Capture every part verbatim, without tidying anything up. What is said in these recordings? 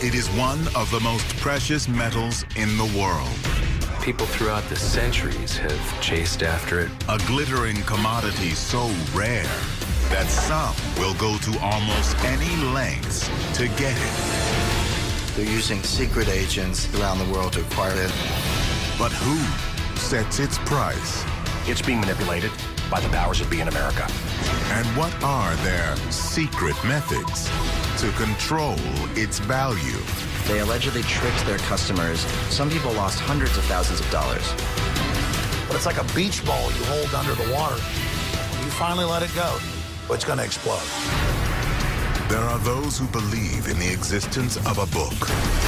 It is one of the most precious metals in the world. People throughout the centuries have chased after it. A glittering commodity so rare that some will go to almost any lengths to get it. They're using secret agents around the world to acquire it. But who sets its price? It's being manipulated by the powers that be in America. And what are their secret methods to control its value? They allegedly tricked their customers. Some people lost hundreds of thousands of dollars. But it's like a beach ball you hold under the water. When you finally let it go, it's going to explode. There are those who believe in the existence of a book.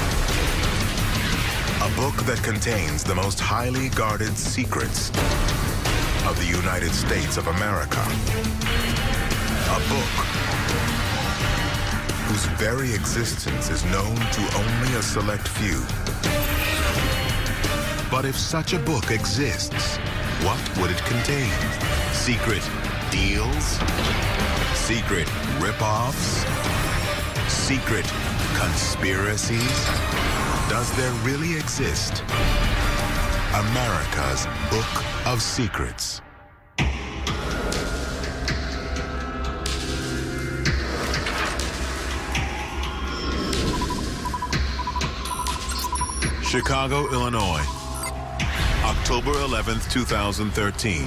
A book that contains the most highly guarded secrets of the United States of America. A book whose very existence is known to only a select few. But if such a book exists, what would it contain? Secret deals? Secret rip-offs? Secret conspiracies? Does there really exist America's Book of Secrets? Chicago, Illinois, October eleventh, two thousand thirteen.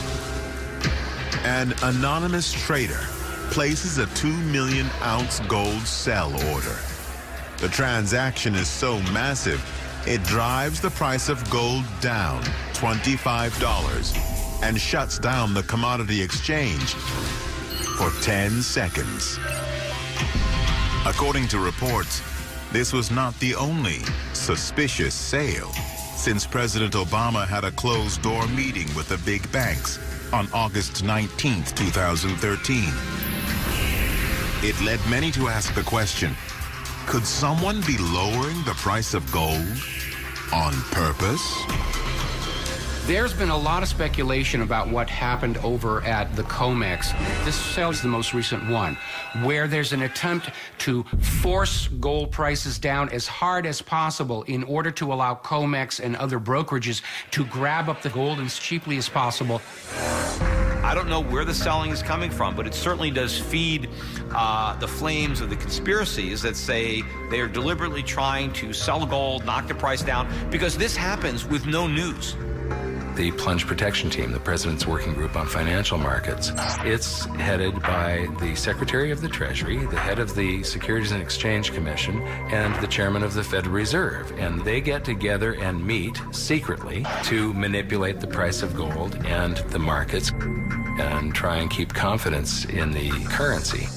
An anonymous trader places a two million ounce gold sell order. The transaction is so massive, it drives the price of gold down twenty-five dollars and shuts down the commodity exchange for ten seconds. According to reports, this was not the only suspicious sale, since President Obama had a closed-door meeting with the big banks on August nineteenth, two thousand thirteen. It led many to ask the question, could someone be lowering the price of gold on purpose? There's been a lot of speculation about what happened over at the COMEX. This sale is the most recent one, where there's an attempt to force gold prices down as hard as possible in order to allow COMEX and other brokerages to grab up the gold as cheaply as possible. I don't know where the selling is coming from, but it certainly does feed uh, the flames of the conspiracies that say they are deliberately trying to sell gold, knock the price down, because this happens with no news. The Plunge Protection Team, the President's Working Group on Financial Markets, it's headed by the Secretary of the Treasury, the head of the Securities and Exchange Commission, and the chairman of the Federal Reserve. And they get together and meet secretly to manipulate the price of gold and the markets and try and keep confidence in the currency.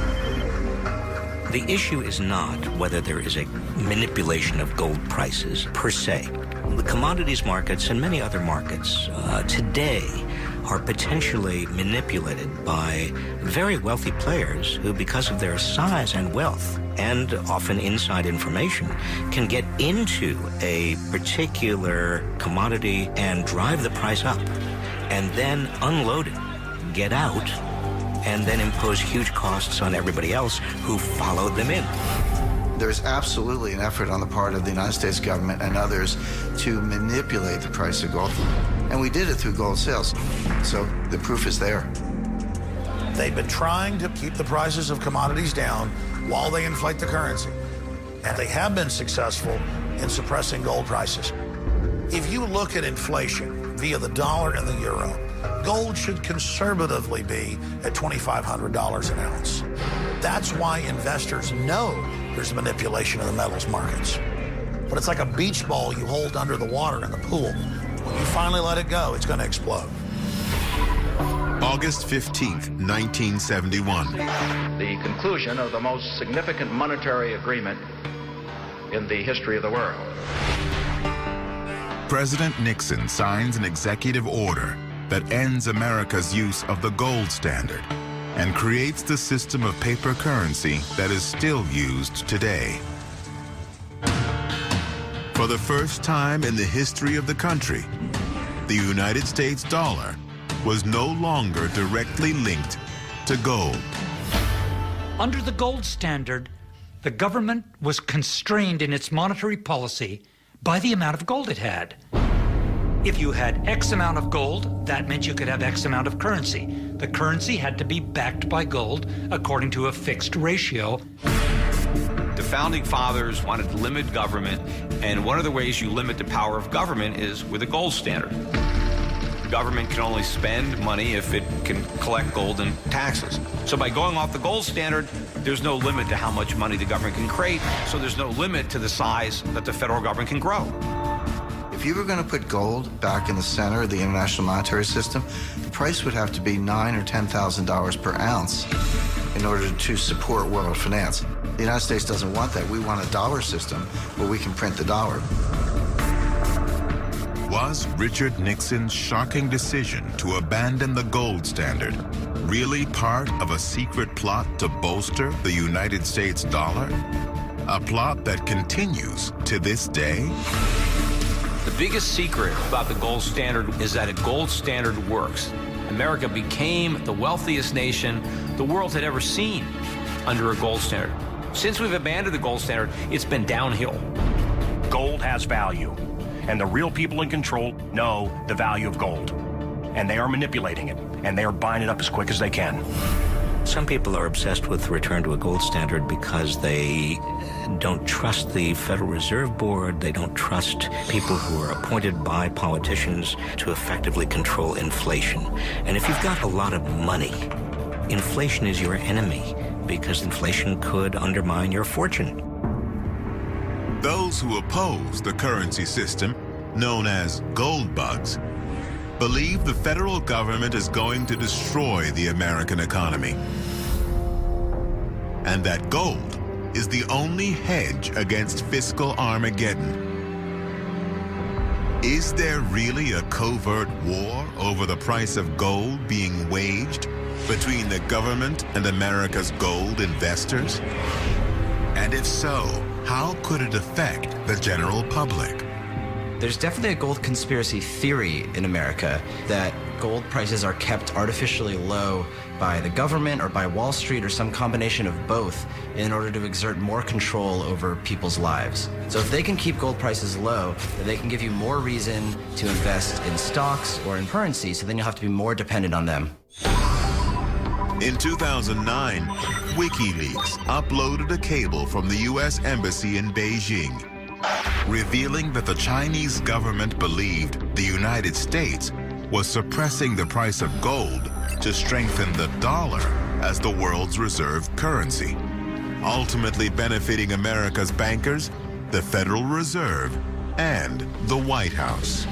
The issue is not whether there is a manipulation of gold prices per se. The commodities markets and many other markets uh, today are potentially manipulated by very wealthy players who, because of their size and wealth and often inside information, can get into a particular commodity and drive the price up and then unload it, get out, and then impose huge costs on everybody else who followed them in. There's absolutely an effort on the part of the United States government and others to manipulate the price of gold. And we did it through gold sales. So the proof is there. They've been trying to keep the prices of commodities down while they inflate the currency. And they have been successful in suppressing gold prices. If you look at inflation via the dollar and the euro, gold should conservatively be at twenty-five hundred dollars an ounce. That's why investors know there's manipulation of the metals markets. But it's like a beach ball you hold under the water in the pool. When you finally let it go, it's going to explode. August fifteenth, nineteen seventy-one. The conclusion of the most significant monetary agreement in the history of the world. President Nixon signs an executive order that ends America's use of the gold standard and creates the system of paper currency that is still used today. For the first time in the history of the country, the United States dollar was no longer directly linked to gold. Under the gold standard, the government was constrained in its monetary policy by the amount of gold it had. If you had X amount of gold, that meant you could have X amount of currency. The currency had to be backed by gold according to a fixed ratio. The Founding Fathers wanted to limit government, and one of the ways you limit the power of government is with a gold standard. Government can only spend money if it can collect gold and taxes. So by going off the gold standard, there's no limit to how much money the government can create, so there's no limit to the size that the federal government can grow. If you were going to put gold back in the center of the international monetary system, the price would have to be nine or ten thousand dollars per ounce in order to support world finance. The United States doesn't want that. We want a dollar system where we can print the dollar. Was Richard Nixon's shocking decision to abandon the gold standard really part of a secret plot to bolster the United States dollar? A plot that continues to this day? The biggest secret about the gold standard is that a gold standard works. America became the wealthiest nation the world had ever seen under a gold standard. Since we've abandoned the gold standard, it's been downhill. Gold has value, and the real people in control know the value of gold. And they are manipulating it, and they are buying it up as quick as they can. Some people are obsessed with the return to a gold standard because they don't trust the Federal Reserve Board. They don't trust people who are appointed by politicians to effectively control inflation. And if you've got a lot of money, inflation is your enemy because inflation could undermine your fortune. Those who oppose the currency system, known as gold bugs, believe the federal government is going to destroy the American economy, and that gold is the only hedge against fiscal Armageddon. Is there really a covert war over the price of gold being waged between the government and America's gold investors? And if so, how could it affect the general public? There's definitely a gold conspiracy theory in America that gold prices are kept artificially low by the government or by Wall Street or some combination of both in order to exert more control over people's lives. So if they can keep gold prices low, then they can give you more reason to invest in stocks or in currency, so then you'll have to be more dependent on them. In two thousand nine, WikiLeaks uploaded a cable from the U S Embassy in Beijing, revealing that the Chinese government believed the United States was suppressing the price of gold to strengthen the dollar as the world's reserve currency, ultimately benefiting America's bankers, the Federal Reserve, and the White House.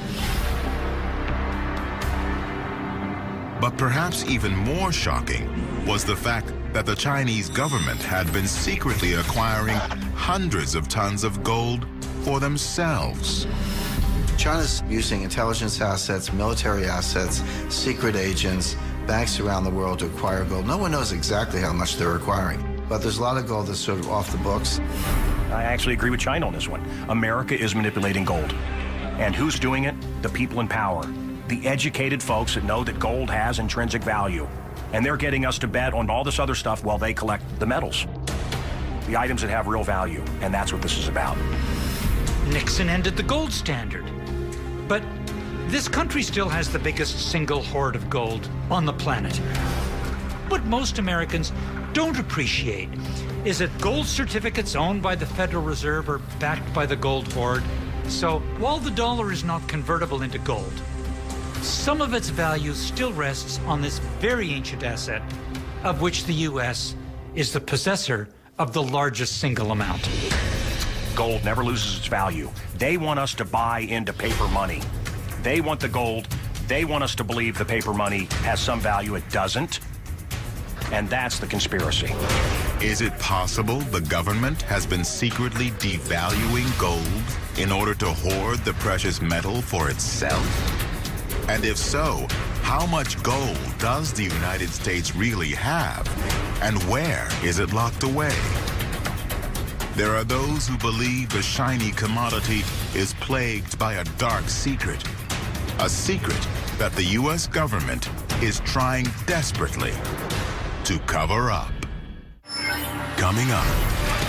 But perhaps even more shocking was the fact that the Chinese government had been secretly acquiring hundreds of tons of gold for themselves. China's using intelligence assets, military assets, secret agents, banks around the world to acquire gold. No one knows exactly how much they're acquiring, but there's a lot of gold that's sort of off the books. I actually agree with China on this one. America is manipulating gold. And who's doing it? The people in power. The educated folks that know that gold has intrinsic value. And they're getting us to bet on all this other stuff while they collect the metals. The items that have real value. And that's what this is about. Nixon ended the gold standard. But this country still has the biggest single hoard of gold on the planet. What most Americans don't appreciate is that gold certificates owned by the Federal Reserve are backed by the gold hoard. So while the dollar is not convertible into gold, some of its value still rests on this very ancient asset, of which the U S is the possessor of the largest single amount. Gold never loses its value. They want us to buy into paper money. They want the gold. They want us to believe the paper money has some value. It doesn't. And that's the conspiracy. Is it possible the government has been secretly devaluing gold in order to hoard the precious metal for itself? And if so, how much gold does the United States really have? And where is it locked away? There are those who believe the shiny commodity is plagued by a dark secret. A secret that the U S government is trying desperately to cover up. Coming up,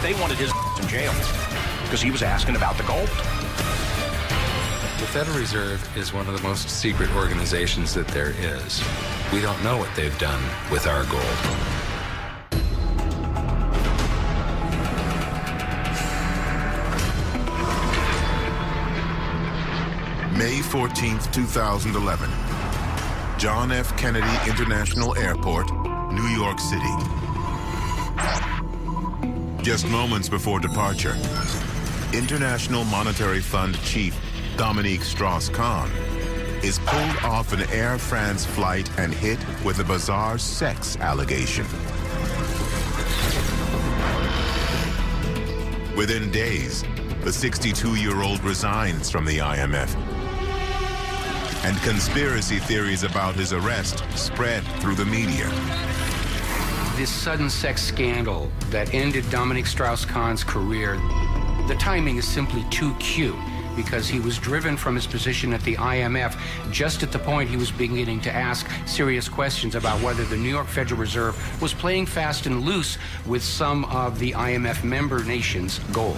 They wanted his in jail because he was asking about the gold. The Federal Reserve is one of the most secret organizations that there is. We don't know what they've done with our gold. May fourteenth, two thousand eleven. John F. Kennedy International Airport, New York City. Just moments before departure, International Monetary Fund Chief Dominique Strauss-Kahn is pulled off an Air France flight and hit with a bizarre sex allegation. Within days, the sixty-two-year-old resigns from the I M F. And conspiracy theories about his arrest spread through the media. This sudden sex scandal that ended Dominique Strauss-Kahn's career, the timing is simply too cute, because he was driven from his position at the I M F just at the point he was beginning to ask serious questions about whether the New York Federal Reserve was playing fast and loose with some of the I M F member nations' gold.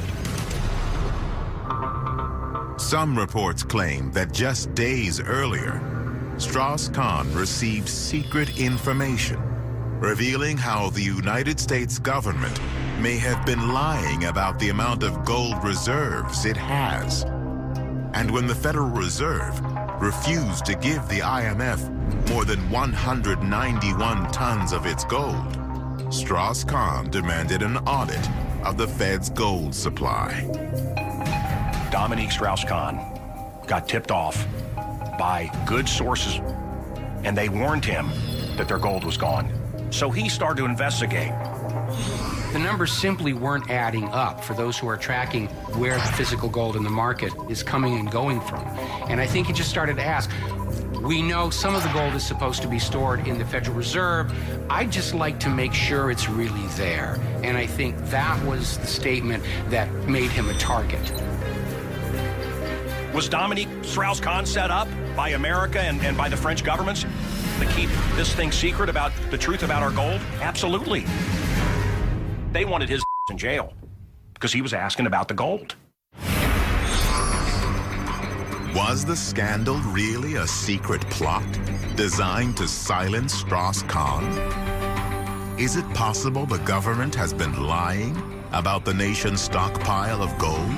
Some reports claim that just days earlier, Strauss-Kahn received secret information revealing how the United States government may have been lying about the amount of gold reserves it has. And when the Federal Reserve refused to give the I M F more than one hundred ninety-one tons of its gold, Strauss-Kahn demanded an audit of the Fed's gold supply. Dominique Strauss-Kahn got tipped off by good sources, and they warned him that their gold was gone. So he started to investigate. The numbers simply weren't adding up for those who are tracking where the physical gold in the market is coming and going from. And I think he just started to ask, we know some of the gold is supposed to be stored in the Federal Reserve. I'd just like to make sure it's really there. And I think that was the statement that made him a target. Was Dominique Strauss-Kahn set up by America and, and by the French governments to keep this thing secret about the truth about our gold? Absolutely. They wanted his in jail because he was asking about the gold. Was the scandal really a secret plot designed to silence Strauss-Kahn? Is it possible the government has been lying about the nation's stockpile of gold?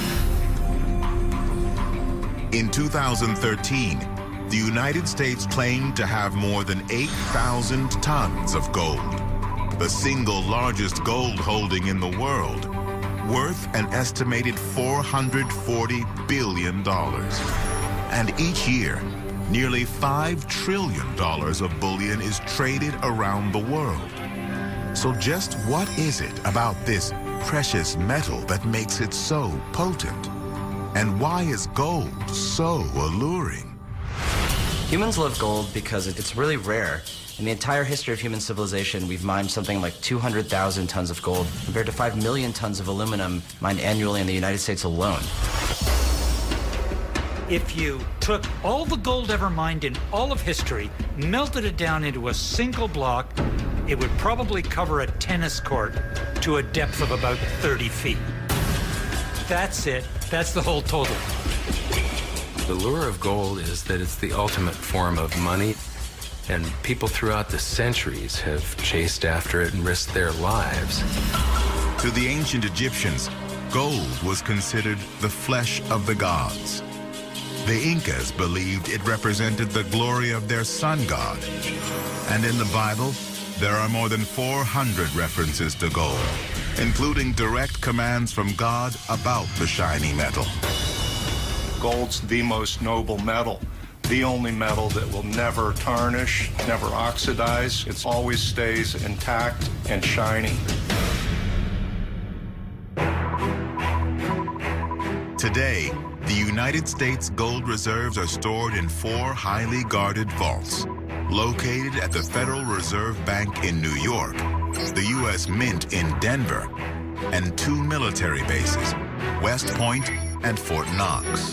In two thousand thirteen, the United States claimed to have more than eight thousand tons of gold, the single largest gold holding in the world, worth an estimated four hundred forty billion dollars. And each year, nearly five trillion dollars of bullion is traded around the world. So just what is it about this precious metal that makes it so potent? And why is gold so alluring? Humans love gold because it's really rare. In the entire history of human civilization, we've mined something like two hundred thousand tons of gold, compared to five million tons of aluminum mined annually in the United States alone. If you took all the gold ever mined in all of history, melted it down into a single block, it would probably cover a tennis court to a depth of about thirty feet. That's it. That's the whole total. The lure of gold is that it's the ultimate form of money, and people throughout the centuries have chased after it and risked their lives. To the ancient Egyptians, gold was considered the flesh of the gods. The Incas believed it represented the glory of their sun god. And in the Bible, there are more than four hundred references to gold, including direct commands from God about the shiny metal. Gold's the most noble metal, the only metal that will never tarnish, never oxidize. It always stays intact and shiny. Today, the United States gold reserves are stored in four highly guarded vaults, located at the Federal Reserve Bank in New York, the U S Mint in Denver, and two military bases, West Point and Fort Knox.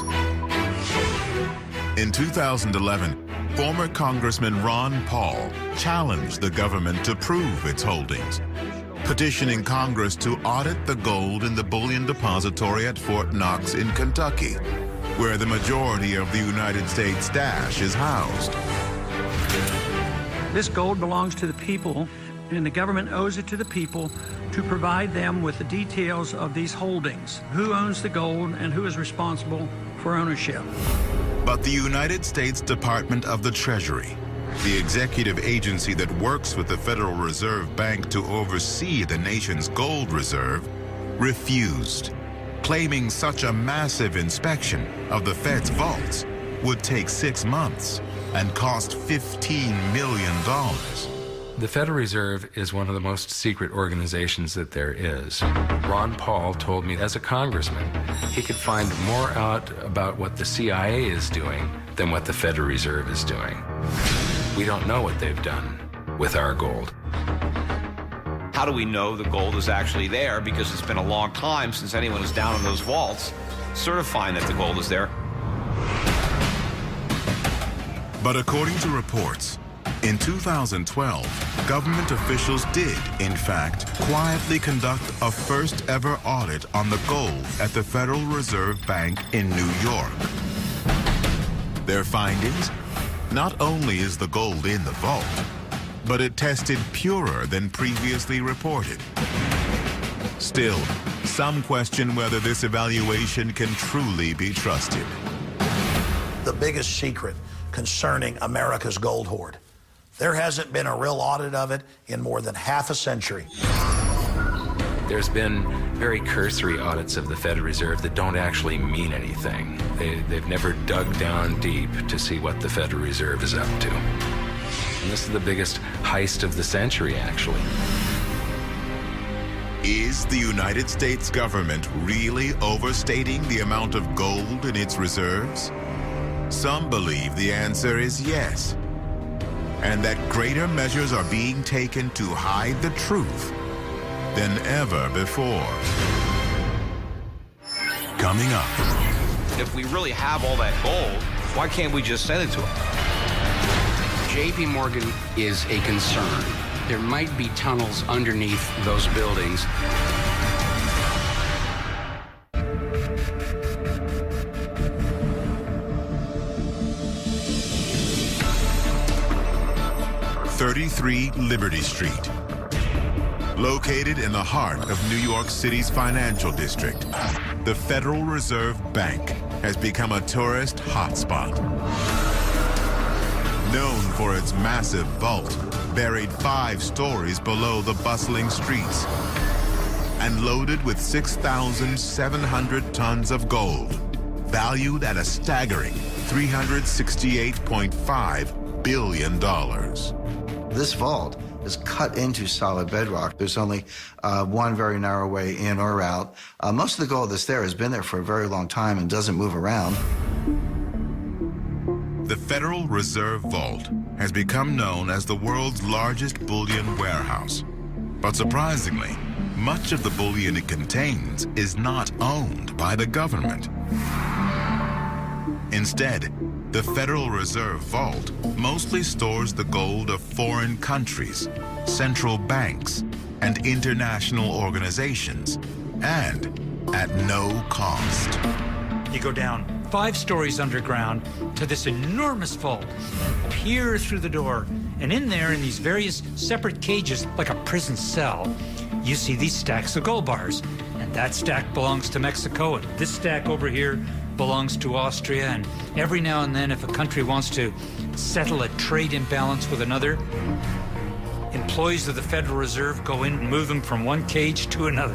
In two thousand eleven, former Congressman Ron Paul challenged the government to prove its holdings. petitioning Congress to audit the gold in the bullion depository at Fort Knox in Kentucky, where the majority of the United States stash is housed. This gold belongs to the people, and the government owes it to the people to provide them with the details of these holdings, who owns the gold and who is responsible for ownership. But the United States Department of the Treasury, the executive agency that works with the Federal Reserve Bank to oversee the nation's gold reserve, refused, claiming such a massive inspection of the Fed's vaults would take six months and cost fifteen million dollars. The Federal Reserve is one of the most secret organizations that there is. Ron Paul told me as a congressman he could find more out about what the C I A is doing than what the Federal Reserve is doing. We don't know what they've done with our gold. How do we know the gold is actually there? Because it's been a long time since anyone is down in those vaults certifying that the gold is there. But according to reports, in two thousand twelve, government officials did, in fact, quietly conduct a first-ever audit on the gold at the Federal Reserve Bank in New York. Their findings? Not only is the gold in the vault, but it tested purer than previously reported. Still, some question whether this evaluation can truly be trusted. The biggest secret concerning America's gold hoard. There hasn't been a real audit of it in more than half a century. There's been very cursory audits of the Federal Reserve that don't actually mean anything. They, they've never dug down deep to see what the Federal Reserve is up to. And this is the biggest heist of the century, actually. Is the United States government really overstating the amount of gold in its reserves? Some believe the answer is yes, and that greater measures are being taken to hide the truth than ever before. Coming up. If we really have all that gold, why can't we just send it to them? J P Morgan is a concern. There might be tunnels underneath those buildings. thirty-three Liberty Street. Located in the heart of New York City's financial district, the Federal Reserve Bank has become a tourist hotspot. Known for its massive vault, buried five stories below the bustling streets, and loaded with six thousand seven hundred tons of gold, valued at a staggering three hundred sixty-eight point five billion dollars. This vault is cut into solid bedrock. There's only uh, one very narrow way in or out. Uh, most of the gold that's there has been there for a very long time and doesn't move around. The Federal Reserve Vault has become known as the world's largest bullion warehouse. But surprisingly, much of the bullion it contains is not owned by the government. Instead, the Federal Reserve Vault mostly stores the gold of foreign countries, central banks, and international organizations, and at no cost. You go down five stories underground to this enormous vault, peer through the door, and in there, in these various separate cages, like a prison cell, you see these stacks of gold bars. And that stack belongs to Mexico, and this stack over here belongs to Austria. And every now and then, if a country wants to settle a trade imbalance with another, employees of the Federal Reserve go in and move them from one cage to another.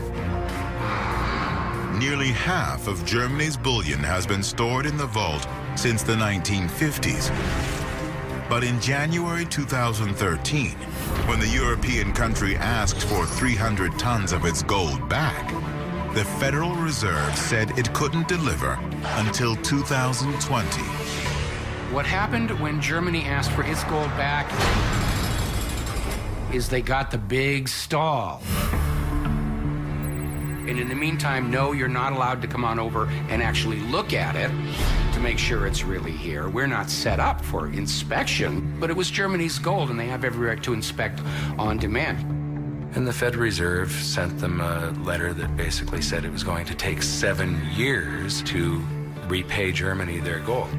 Nearly half of Germany's bullion has been stored in the vault since the nineteen fifties. But in January two thousand thirteen, when the European country asked for three hundred tons of its gold back, the Federal Reserve said it couldn't deliver until two thousand twenty. What happened when Germany asked for its gold back is they got the big stall. And in the meantime, no, you're not allowed to come on over and actually look at it to make sure it's really here. We're not set up for inspection, but it was Germany's gold, and they have every right to inspect on demand. And the Federal Reserve sent them a letter that basically said it was going to take seven years to repay Germany their gold.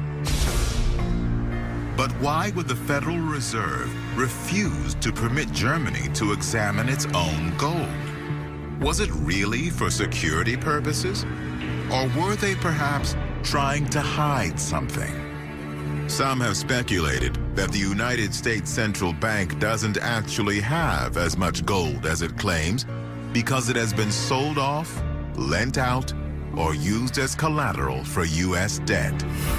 But why would the Federal Reserve refuse to permit Germany to examine its own gold? Was it really for security purposes? Or were they perhaps trying to hide something? Some have speculated that the United States Central Bank doesn't actually have as much gold as it claims because it has been sold off, lent out, or used as collateral for U S debt.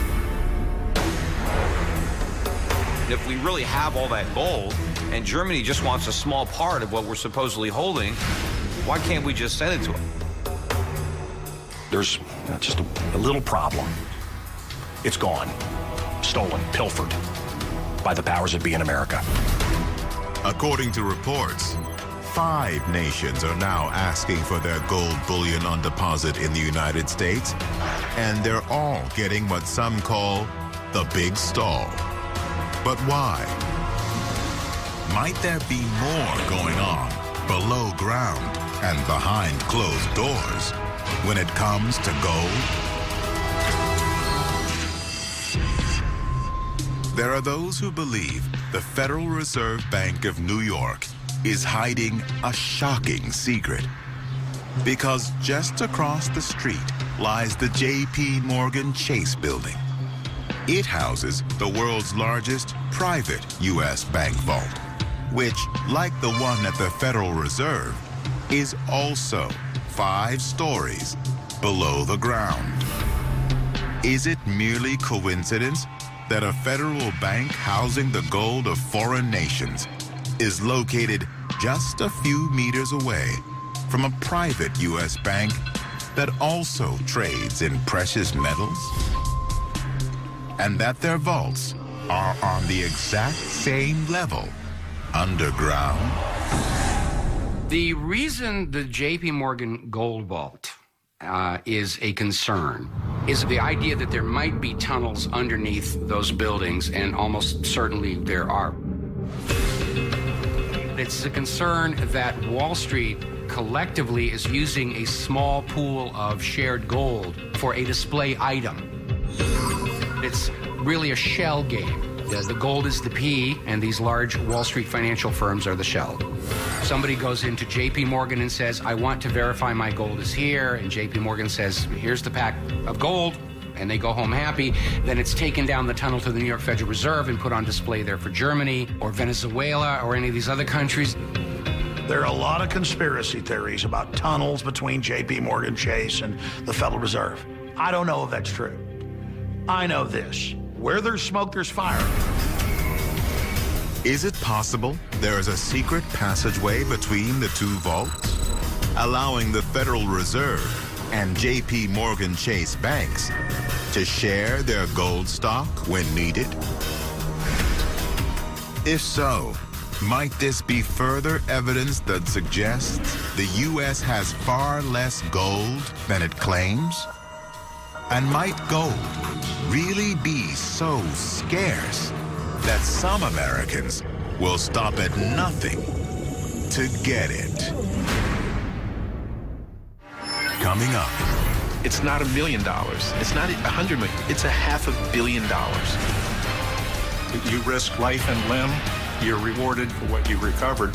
If we really have all that gold and Germany just wants a small part of what we're supposedly holding, why can't we just send it to them? There's just a, a little problem. It's gone. Stolen, pilfered by the powers that be in America. According to reports, five nations are now asking for their gold bullion on deposit in the United States, and they're all getting what some call the big stall. But why? Might there be more going on below ground and behind closed doors when it comes to gold? There are those who believe the Federal Reserve Bank of New York is hiding a shocking secret. Because just across the street lies the J P Morgan Chase building. It houses the world's largest private U S bank vault, which, like the one at the Federal Reserve, is also five stories below the ground. Is it merely coincidence that a federal bank housing the gold of foreign nations is located just a few meters away from a private U S bank that also trades in precious metals? And that their vaults are on the exact same level underground? The reason the J P Morgan Gold Vault uh, is a concern is the idea that there might be tunnels underneath those buildings, and almost certainly there are. It's a concern that Wall Street collectively is using a small pool of shared gold for a display item. It's really a shell game. The, the gold is the P, and these large Wall Street financial firms are the shell. Somebody goes into J P Morgan and says, I want to verify my gold is here, and J P Morgan says, here's the pack of gold, and they go home happy. Then it's taken down the tunnel to the New York Federal Reserve and put on display there for Germany or Venezuela or any of these other countries. There are a lot of conspiracy theories about tunnels between J P Morgan Chase and the Federal Reserve. I don't know if that's true. I know this. Where there's smoke, there's fire. Is it possible there is a secret passageway between the two vaults, allowing the Federal Reserve and J P Morgan Chase banks to share their gold stock when needed? If so, might this be further evidence that suggests the U S has far less gold than it claims? And might gold really be so scarce that some Americans will stop at nothing to get it? Coming up. It's not a million dollars. It's not a hundred million. It's a half a billion dollars. You risk life and limb, you're rewarded for what you recovered.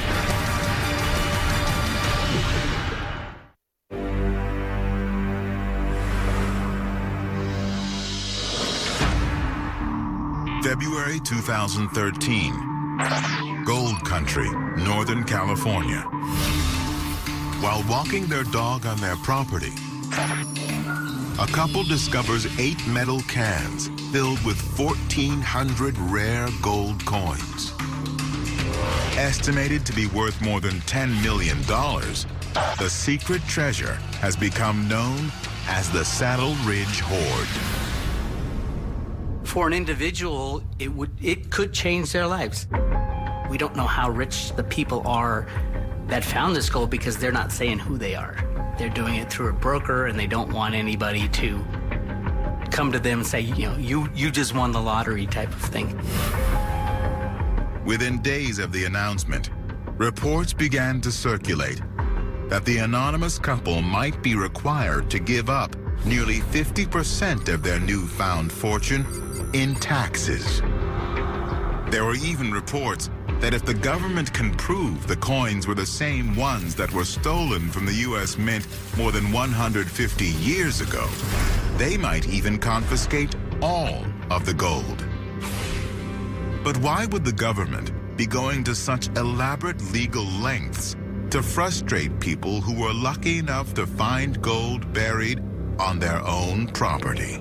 February two thousand thirteen, Gold Country, Northern California. While walking their dog on their property, a couple discovers eight metal cans filled with fourteen hundred rare gold coins. Estimated to be worth more than ten million dollars, the secret treasure has become known as the Saddle Ridge Hoard. For an individual, it would it could change their lives. We don't know how rich the people are that found this gold because they're not saying who they are. They're doing it through a broker, and they don't want anybody to come to them and say, you know, you, you just won the lottery type of thing. Within days of the announcement, reports began to circulate that the anonymous couple might be required to give up nearly fifty percent of their newfound fortune in taxes. There were even reports that if the government can prove the coins were the same ones that were stolen from the U S Mint more than one hundred fifty years ago, they might even confiscate all of the gold. But why would the government be going to such elaborate legal lengths to frustrate people who were lucky enough to find gold buried on their own property?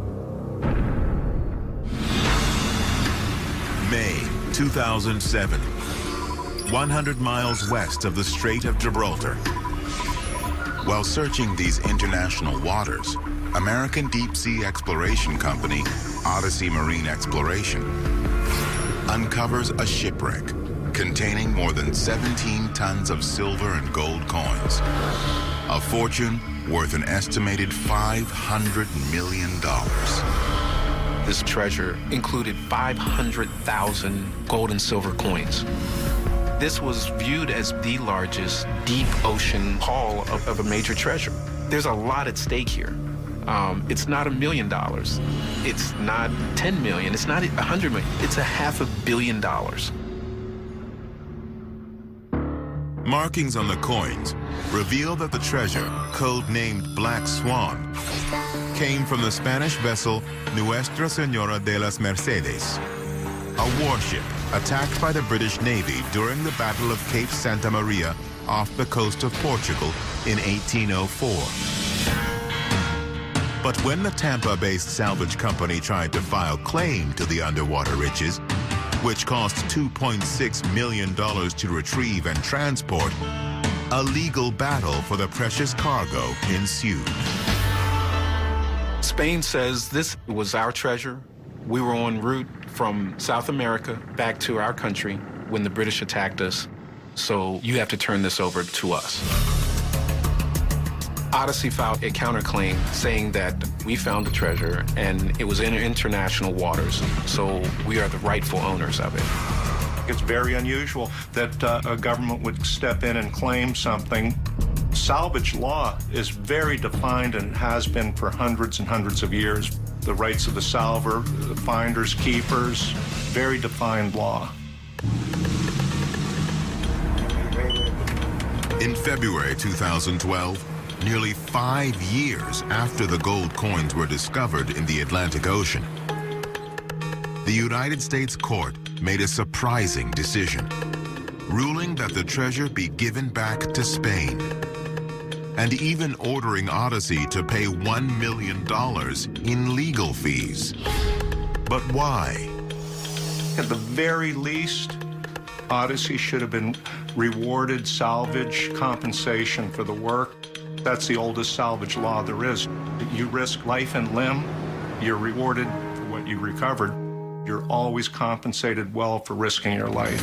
May two thousand seven, one hundred miles west of the Strait of Gibraltar. While searching these international waters, American deep sea exploration company Odyssey Marine Exploration uncovers a shipwreck containing more than seventeen tons of silver and gold coins, a fortune worth an estimated five hundred million dollars. This treasure included five hundred thousand gold and silver coins. This was viewed as the largest deep ocean haul of, of a major treasure. There's a lot at stake here. Um, it's not a million dollars. It's not ten million. It's not a hundred million. It's a half a billion dollars. Markings on the coins reveal that the treasure, code-named Black Swan, came from the Spanish vessel Nuestra Señora de las Mercedes, a warship attacked by the British Navy during the Battle of Cape Santa Maria off the coast of Portugal in eighteen oh four. But when the Tampa-based salvage company tried to file claim to the underwater riches, which cost two point six million dollars to retrieve and transport, a legal battle for the precious cargo ensued. Spain says this was our treasure. We were en route from South America back to our country when the British attacked us, so you have to turn this over to us. Odyssey filed a counterclaim saying that we found the treasure and it was in international waters, so we are the rightful owners of it. It's very unusual that uh, a government would step in and claim something. Salvage law is very defined and has been for hundreds and hundreds of years. The rights of the salver, the finders, keepers, very defined law. In February two thousand twelve, nearly five years after the gold coins were discovered in the Atlantic Ocean, the United States court made a surprising decision, ruling that the treasure be given back to Spain, and even ordering Odyssey to pay one million dollars in legal fees. But why? At the very least, Odyssey should have been rewarded salvage compensation for the work. That's the oldest salvage law there is. You risk life and limb, you're rewarded for what you recovered. You're always compensated well for risking your life.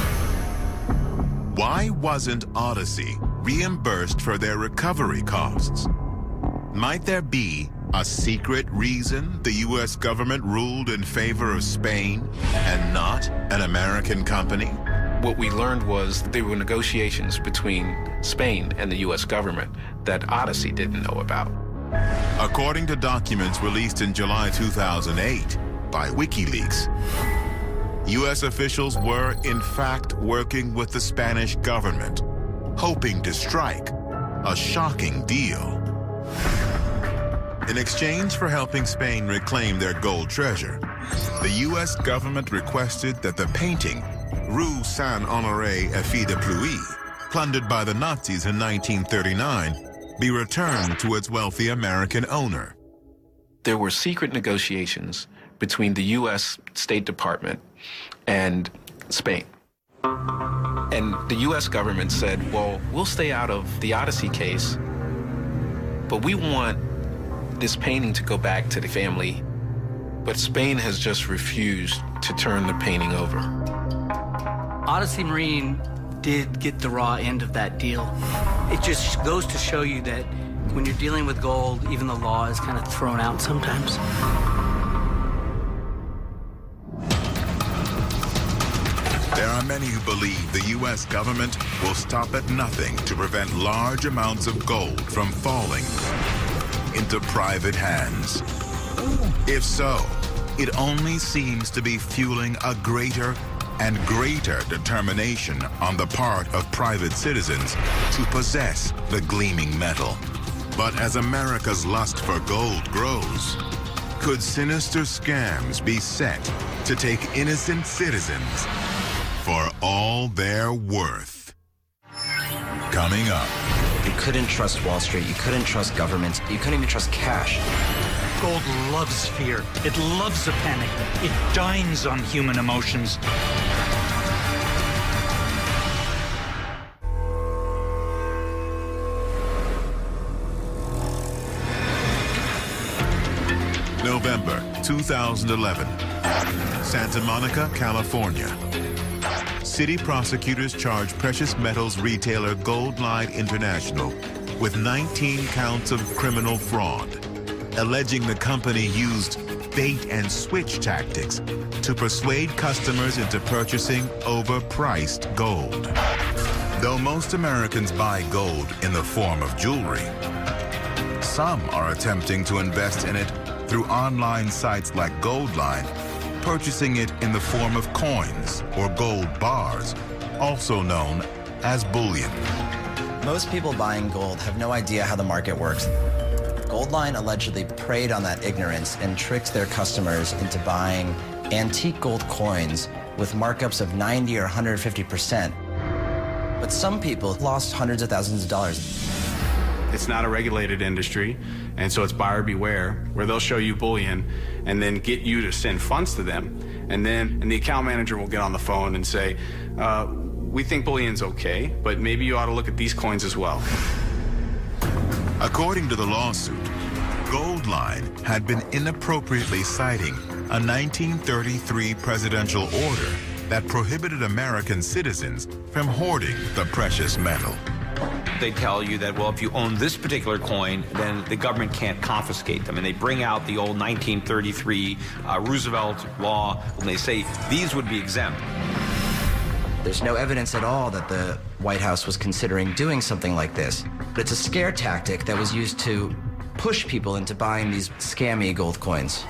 Why wasn't Odyssey reimbursed for their recovery costs? Might there be a secret reason the U S government ruled in favor of Spain and not an American company? What we learned was there were negotiations between Spain and the U S government that Odyssey didn't know about. According to documents released in July two thousand eight by WikiLeaks, U S officials were in fact working with the Spanish government, hoping to strike a shocking deal. In exchange for helping Spain reclaim their gold treasure, the U S government requested that the painting Rue Saint-Honoré Effie de Pluie, plundered by the Nazis in nineteen thirty-nine, be returned to its wealthy American owner. There were secret negotiations between the U S State Department and Spain. And the U S government said, well, we'll stay out of the Odyssey case, but we want this painting to go back to the family. But Spain has just refused to turn the painting over. Odyssey Marine did get the raw end of that deal. It just goes to show you that when you're dealing with gold, even the law is kind of thrown out sometimes. There are are many who believe the U S government will stop at nothing to prevent large amounts of gold from falling into private hands. If so, it only seems to be fueling a greater and greater determination on the part of private citizens to possess the gleaming metal. But as America's lust for gold grows, could sinister scams be set to take innocent citizens for all they're worth? Coming up. You couldn't trust Wall Street. You couldn't trust governments. You couldn't even trust cash. Gold loves fear. It loves a panic. It dines on human emotions. November two thousand eleven, Santa Monica, California. City prosecutors charge precious metals retailer Goldline International with nineteen counts of criminal fraud, alleging the company used bait and switch tactics to persuade customers into purchasing overpriced gold. Though most Americans buy gold in the form of jewelry, some are attempting to invest in it through online sites like Goldline, purchasing it in the form of coins or gold bars, also known as bullion. Most people buying gold have no idea how the market works. Goldline allegedly preyed on that ignorance and tricked their customers into buying antique gold coins with markups of ninety or one hundred fifty percent. But some people lost hundreds of thousands of dollars. It's not a regulated industry, and so it's buyer beware, where they'll show you bullion and then get you to send funds to them. And then and the account manager will get on the phone and say, uh, we think bullion's okay, but maybe you ought to look at these coins as well. According to the lawsuit, Goldline had been inappropriately citing a nineteen thirty-three presidential order that prohibited American citizens from hoarding the precious metal. They tell you that, well, if you own this particular coin, then the government can't confiscate them. And they bring out the old nineteen thirty-three uh, Roosevelt law, and they say these would be exempt. There's no evidence at all that the White House was considering doing something like this. But it's a scare tactic that was used to push people into buying these scammy gold coins.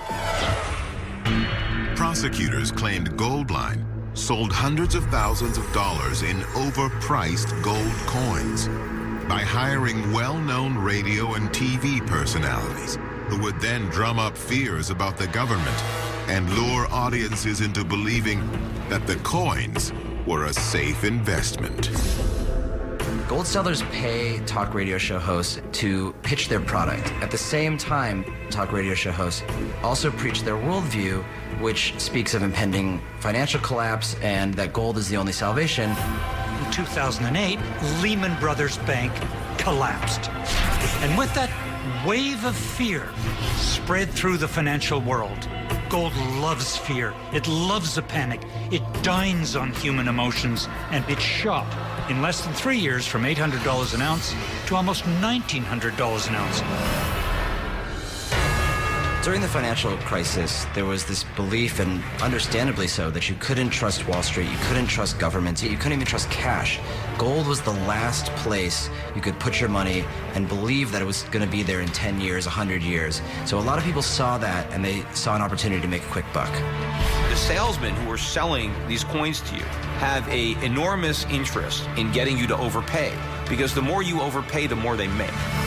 Prosecutors claimed Goldline sold hundreds of thousands of dollars in overpriced gold coins by hiring well-known radio and T V personalities who would then drum up fears about the government and lure audiences into believing that the coins were a safe investment. Gold sellers pay talk radio show hosts to pitch their product. At the same time, talk radio show hosts also preach their worldview, which speaks of impending financial collapse and that gold is the only salvation. In two thousand eight, Lehman Brothers Bank collapsed. And with that wave of fear spread through the financial world. Gold loves fear. It loves a panic. It dines on human emotions, and it shot in less than three years from eight hundred dollars an ounce to almost nineteen hundred dollars an ounce. During the financial crisis, there was this belief, and understandably so, that you couldn't trust Wall Street, you couldn't trust governments, you couldn't even trust cash. Gold was the last place you could put your money and believe that it was going to be there in ten years, one hundred years. So a lot of people saw that, and they saw an opportunity to make a quick buck. The salesmen who are selling these coins to you have an enormous interest in getting you to overpay, because the more you overpay, the more they make.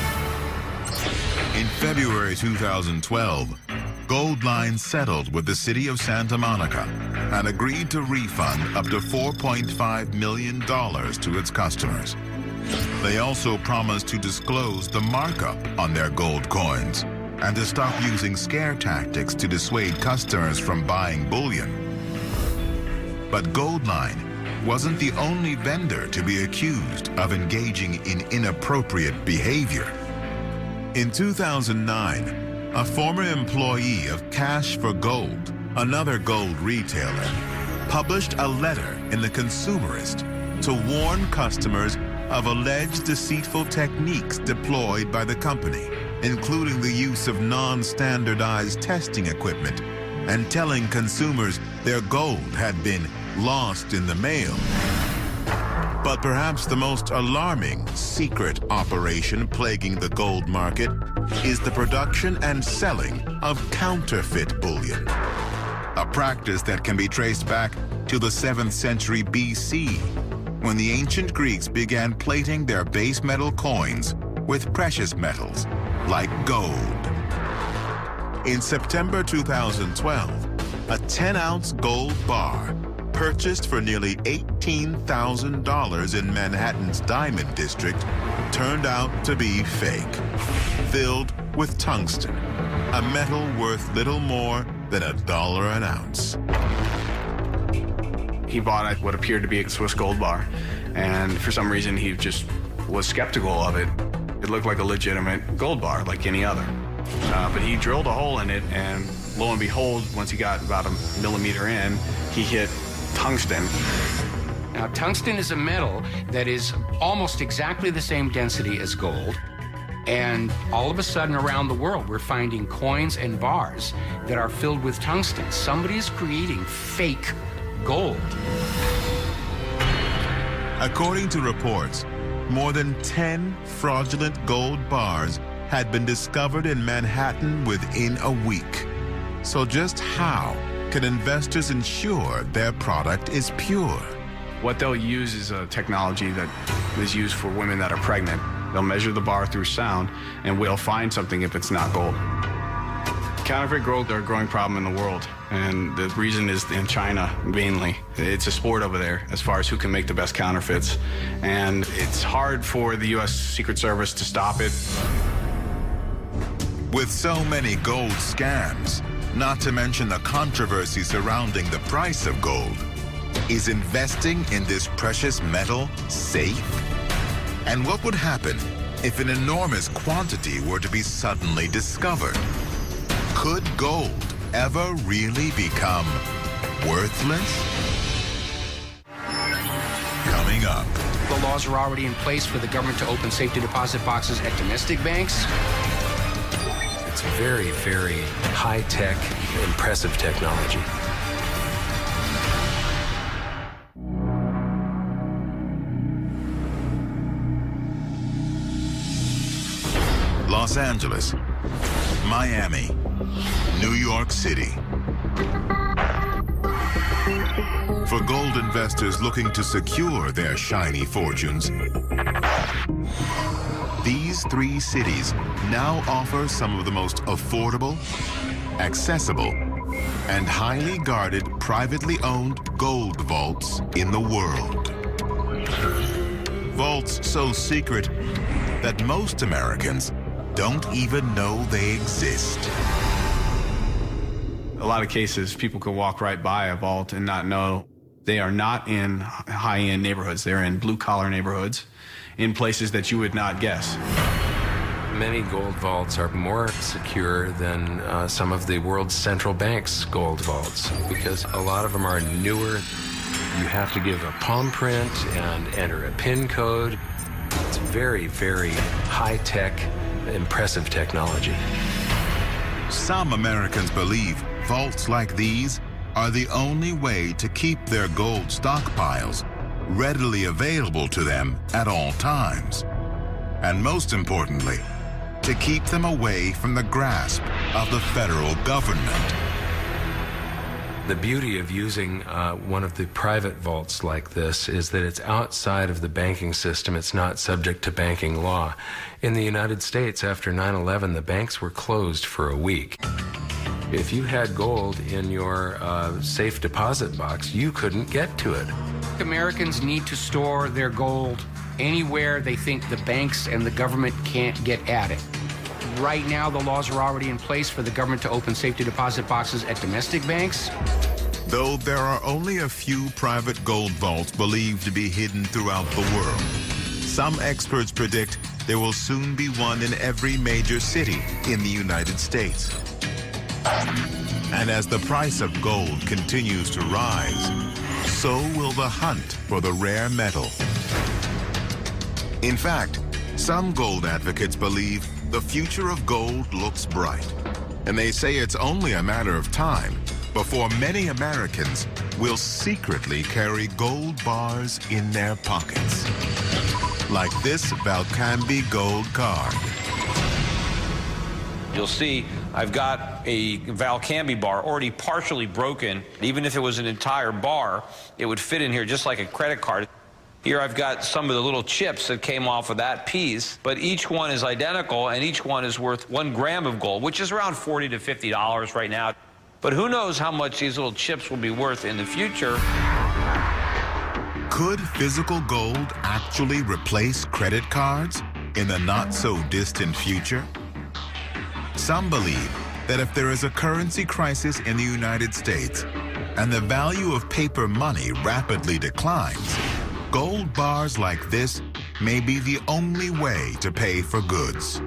In February two thousand twelve, Goldline settled with the city of Santa Monica and agreed to refund up to four point five million dollars to its customers. They also promised to disclose the markup on their gold coins and to stop using scare tactics to dissuade customers from buying bullion. But Goldline wasn't the only vendor to be accused of engaging in inappropriate behavior. In two thousand nine, a former employee of Cash for Gold, another gold retailer, published a letter in The Consumerist to warn customers of alleged deceitful techniques deployed by the company, including the use of non-standardized testing equipment and telling consumers their gold had been lost in the mail. But perhaps the most alarming secret operation plaguing the gold market is the production and selling of counterfeit bullion, a practice that can be traced back to the seventh century B C, when the ancient Greeks began plating their base metal coins with precious metals like gold. In September two thousand twelve, a ten ounce gold bar purchased for nearly eighteen thousand dollars in Manhattan's Diamond District turned out to be fake, filled with tungsten, a metal worth little more than a dollar an ounce. He bought what appeared to be a Swiss gold bar, and for some reason he just was skeptical of it. It looked like a legitimate gold bar, like any other. Uh, but he drilled a hole in it, and lo and behold, once he got about a millimeter in, he hit tungsten. Now, tungsten is a metal that is almost exactly the same density as gold. And all of a sudden around the world, we're finding coins and bars that are filled with tungsten. Somebody is creating fake gold. According to reports, more than ten fraudulent gold bars had been discovered in Manhattan within a week. So just how can investors ensure their product is pure? What they'll use is a technology that is used for women that are pregnant. They'll measure the bar through sound, and we'll find something if it's not gold. Counterfeit gold are a growing problem in the world, and the reason is in China, mainly. It's a sport over there as far as who can make the best counterfeits, and it's hard for the U S Secret Service to stop it. With so many gold scams, not to mention the controversy surrounding the price of gold, is investing in this precious metal safe? And what would happen if an enormous quantity were to be suddenly discovered? Could gold ever really become worthless? Coming up. The laws are already in place for the government to open safety deposit boxes at domestic banks. It's very, very high-tech, impressive technology. Los Angeles, Miami, New York City. For gold investors looking to secure their shiny fortunes, these three cities now offer some of the most affordable, accessible, and highly guarded privately owned gold vaults in the world. Vaults so secret that most Americans don't even know they exist. A lot of cases, people could walk right by a vault and not know. They are not in high-end neighborhoods. They're in blue-collar neighborhoods, in places that you would not guess. Many gold vaults are more secure than uh, some of the world's central banks' gold vaults, because a lot of them are newer. You have to give a palm print and enter a PIN code. It's very, very high-tech, impressive technology. Some Americans believe vaults like these are the only way to keep their gold stockpiles readily available to them at all times. And most importantly, to keep them away from the grasp of the federal government. The beauty of using uh, one of the private vaults like this is that it's outside of the banking system. It's not subject to banking law. In the United States, after nine eleven, the banks were closed for a week. If you had gold in your uh, safe deposit box, you couldn't get to it. Americans need to store their gold anywhere they think the banks and the government can't get at it. Right now, the laws are already in place for the government to open safety deposit boxes at domestic banks. Though there are only a few private gold vaults believed to be hidden throughout the world, some experts predict there will soon be one in every major city in the United States. And as the price of gold continues to rise, so will the hunt for the rare metal. In fact, some gold advocates believe the future of gold looks bright, and they say it's only a matter of time before many Americans will secretly carry gold bars in their pockets. Like this Valcambi gold card. You'll see I've got a Valcambi bar already partially broken. Even if it was an entire bar, it would fit in here just like a credit card. Here I've got some of the little chips that came off of that piece, but each one is identical and each one is worth one gram of gold, which is around forty to fifty dollars right now. But who knows how much these little chips will be worth in the future. Could physical gold actually replace credit cards in the not-so-distant future? Some believe that if there is a currency crisis in the United States and the value of paper money rapidly declines, gold bars like this may be the only way to pay for goods.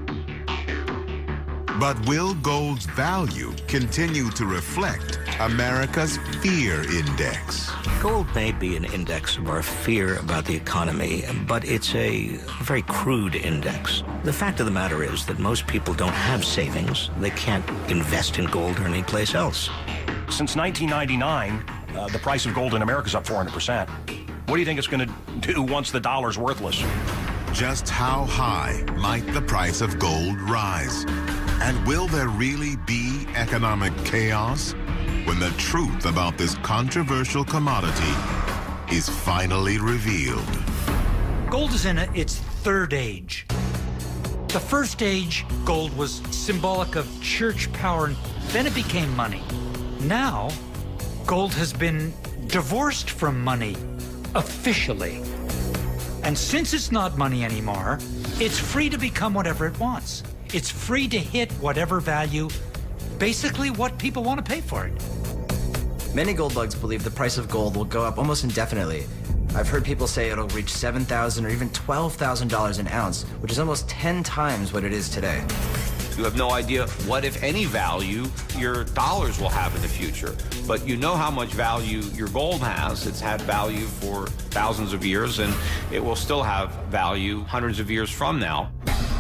But will gold's value continue to reflect America's fear index? Gold may be an index of our fear about the economy, but it's a very crude index. The fact of the matter is that most people don't have savings. They can't invest in gold or anyplace else. Since nineteen ninety-nine, uh, the price of gold in America is up four hundred percent. What do you think it's going to do once the dollar's worthless? Just how high might the price of gold rise? And will there really be economic chaos when the truth about this controversial commodity is finally revealed? Gold is in a, its third age. The first age, gold was symbolic of church power, and then it became money. Now, gold has been divorced from money, officially. And since it's not money anymore, it's free to become whatever it wants. It's free to hit whatever value, basically what people want to pay for it. Many gold bugs believe the price of gold will go up almost indefinitely. I've heard people say it'll reach seven thousand dollars or even twelve thousand dollars an ounce, which is almost ten times what it is today. You have no idea what, if any, value your dollars will have in the future. But you know how much value your gold has. It's had value for thousands of years, and it will still have value hundreds of years from now.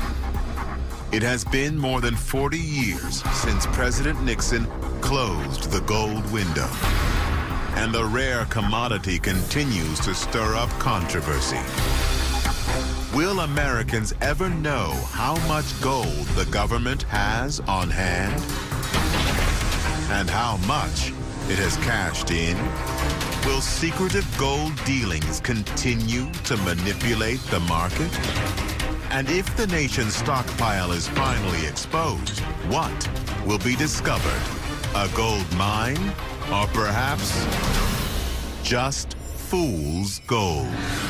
It has been more than forty years since President Nixon closed the gold window. And the rare commodity continues to stir up controversy. Will Americans ever know how much gold the government has on hand? And how much it has cashed in? Will secretive gold dealings continue to manipulate the market? And if the nation's stockpile is finally exposed, what will be discovered? A gold mine? Or perhaps just fool's gold?